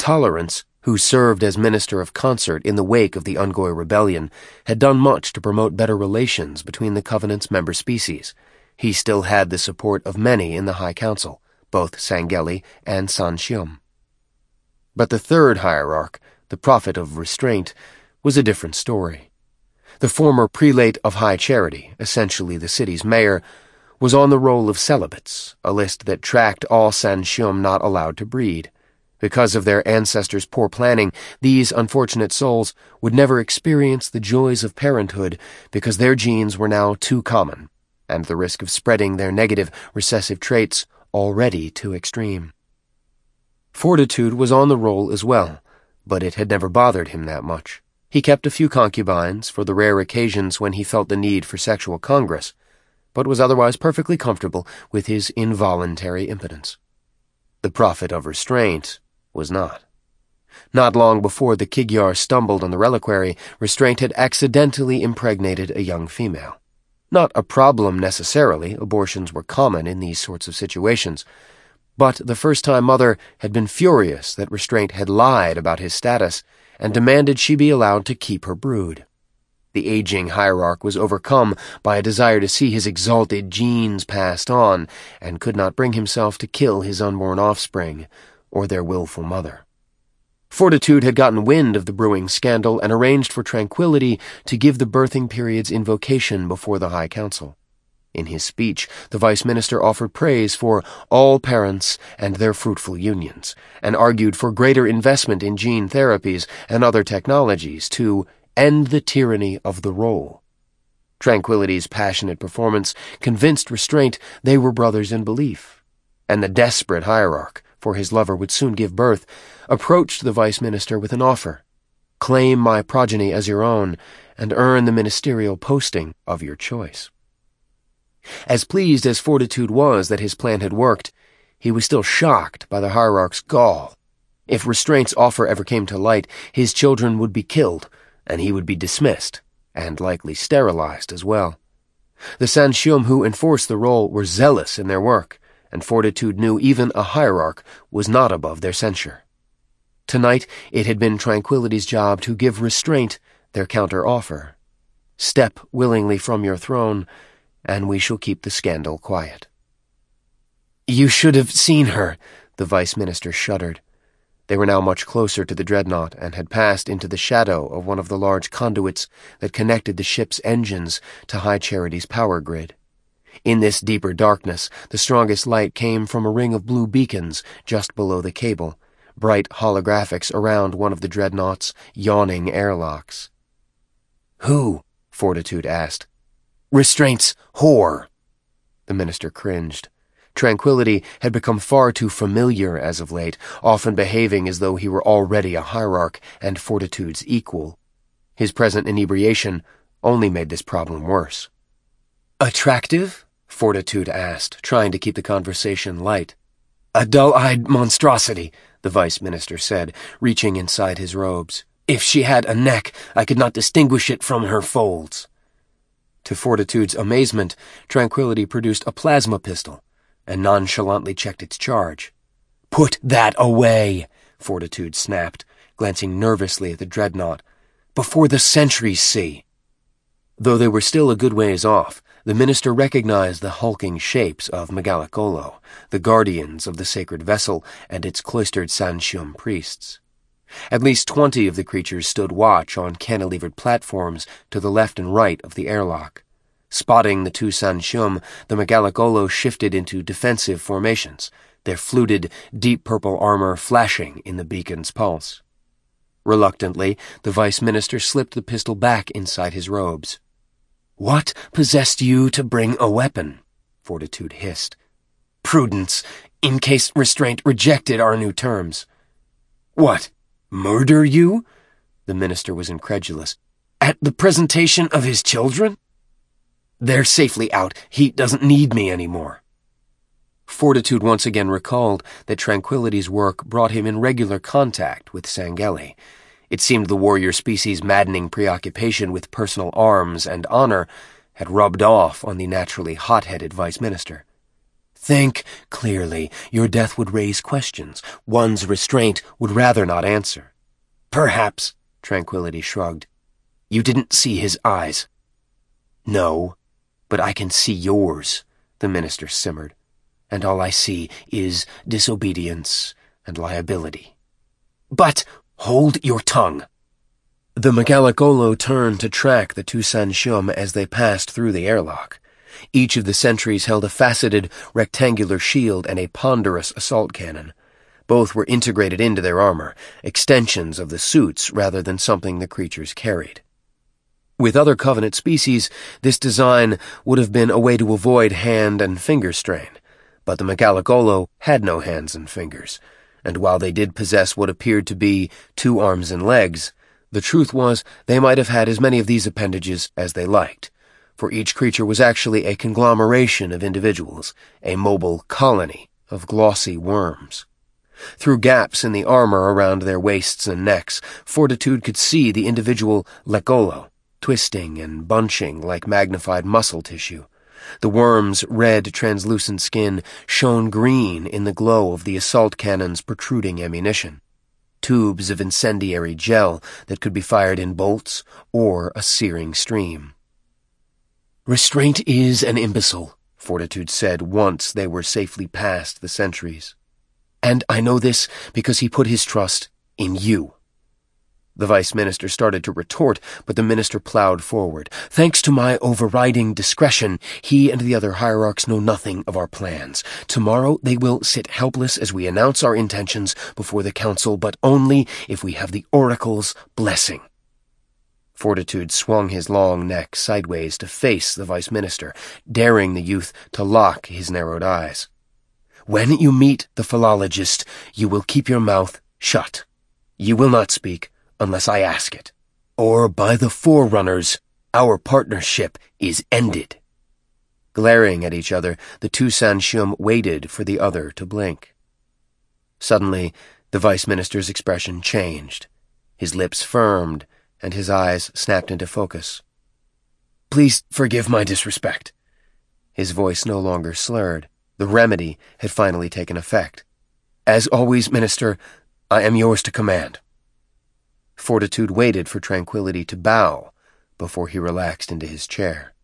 Tolerance, who served as Minister of Consort in the wake of the Ungoy Rebellion, had done much to promote better relations between the Covenant's member species. He still had the support of many in the High Council, both Sangeli and Sanshium. But the third hierarch, the Prophet of Restraint, was a different story. The former prelate of High Charity, essentially the city's mayor, was on the roll of celibates, a list that tracked all Sanshium not allowed to breed. Because of their ancestors' poor planning, these unfortunate souls would never experience the joys of parenthood because their genes were now too common, and the risk of spreading their negative recessive traits already too extreme. Fortitude was on the roll as well, but it had never bothered him that much. He kept a few concubines for the rare occasions when he felt the need for sexual congress, but was otherwise perfectly comfortable with his involuntary impotence. The Prophet of Restraint was not. Not long before the Kigyar stumbled on the reliquary, Restraint had accidentally impregnated a young female. Not a problem necessarily, abortions were common in these sorts of situations, but the first-time mother had been furious that Restraint had lied about his status and demanded she be allowed to keep her brood. The aging hierarch was overcome by a desire to see his exalted genes passed on and could not bring himself to kill his unborn offspring or their willful mother. Fortitude had gotten wind of the brewing scandal and arranged for Tranquility to give the birthing period's invocation before the High Council. In his speech, the Vice Minister offered praise for all parents and their fruitful unions, and argued for greater investment in gene therapies and other technologies to end the tyranny of the role. Tranquility's passionate performance convinced Restraint they were brothers in belief, and the desperate hierarch, for his lover would soon give birth, approached the Vice Minister with an offer. Claim my progeny as your own, and earn the ministerial posting of your choice. As pleased as Fortitude was that his plan had worked, he was still shocked by the hierarch's gall. If Restraint's offer ever came to light, his children would be killed, and he would be dismissed, and likely sterilized as well. The Sanshium who enforced the role were zealous in their work, and Fortitude knew even a hierarch was not above their censure. Tonight it had been Tranquility's job to give Restraint their counter-offer. Step willingly from your throne, and we shall keep the scandal quiet. You should have seen her, the Vice Minister shuddered. They were now much closer to the dreadnought and had passed into the shadow of one of the large conduits that connected the ship's engines to High Charity's power grid. In this deeper darkness, the strongest light came from a ring of blue beacons just below the cable, bright holographics around one of the dreadnought's yawning airlocks. Who? Fortitude asked. Restraint's whore. The minister cringed. Tranquility had become far too familiar as of late, often behaving as though he were already a hierarch and Fortitude's equal. His present inebriation only made this problem worse. Attractive? Fortitude asked, trying to keep the conversation light. A dull-eyed monstrosity, the Vice Minister said, reaching inside his robes. If she had a neck, I could not distinguish it from her folds. To Fortitude's amazement, Tranquility produced a plasma pistol and nonchalantly checked its charge. Put that away, Fortitude snapped, glancing nervously at the dreadnought. Before the sentries see. Though they were still a good ways off, the minister recognized the hulking shapes of Megalakolo, the guardians of the sacred vessel and its cloistered Sanshium priests. At least 20 of the creatures stood watch on cantilevered platforms to the left and right of the airlock. Spotting the two Sanshium, the Megalakolo shifted into defensive formations, their fluted, deep purple armor flashing in the beacon's pulse. Reluctantly, the Vice Minister slipped the pistol back inside his robes. What possessed you to bring a weapon? Fortitude hissed. Prudence, in case Restraint rejected our new terms. What, murder you? The minister was incredulous. At the presentation of his children? They're safely out. He doesn't need me anymore. Fortitude once again recalled that Tranquility's work brought him in regular contact with Sangeli. It seemed the warrior species' maddening preoccupation with personal arms and honor had rubbed off on the naturally hot-headed Vice Minister. Think clearly. Your death would raise questions. One's restraint would rather not answer. Perhaps, Tranquility shrugged. You didn't see his eyes. No, but I can see yours, the minister simmered. And all I see is disobedience and liability. But hold your tongue. The Magaloqolo turned to track the two Sanshum as they passed through the airlock. Each of the sentries held a faceted, rectangular shield and a ponderous assault cannon. Both were integrated into their armor, extensions of the suits rather than something the creatures carried. With other Covenant species, this design would have been a way to avoid hand and finger strain, but the Magaloqolo had no hands and fingers, and while they did possess what appeared to be 2 arms and legs, the truth was they might have had as many of these appendages as they liked, for each creature was actually a conglomeration of individuals, a mobile colony of glossy worms. Through gaps in the armor around their waists and necks, Fortitude could see the individual Lekolo, twisting and bunching like magnified muscle tissue. The worm's red, translucent skin shone green in the glow of the assault cannon's protruding ammunition. Tubes of incendiary gel that could be fired in bolts or a searing stream. Restraint is an imbecile, Fortitude said once they were safely past the sentries. And I know this because he put his trust in you. The Vice Minister started to retort, but the Minister plowed forward. Thanks to my overriding discretion, he and the other hierarchs know nothing of our plans. Tomorrow they will sit helpless as we announce our intentions before the Council, but only if we have the Oracle's blessing. Fortitude swung his long neck sideways to face the Vice Minister, daring the youth to lock his narrowed eyes. When you meet the philologist, you will keep your mouth shut. You will not speak unless I ask it. Or by the Forerunners, our partnership is ended. Glaring at each other, the two Sanshum waited for the other to blink. Suddenly, the Vice Minister's expression changed. His lips firmed, and his eyes snapped into focus. Please forgive my disrespect. His voice no longer slurred. The remedy had finally taken effect. As always, Minister, I am yours to command. Fortitude waited for Tranquility to bow before he relaxed into his chair.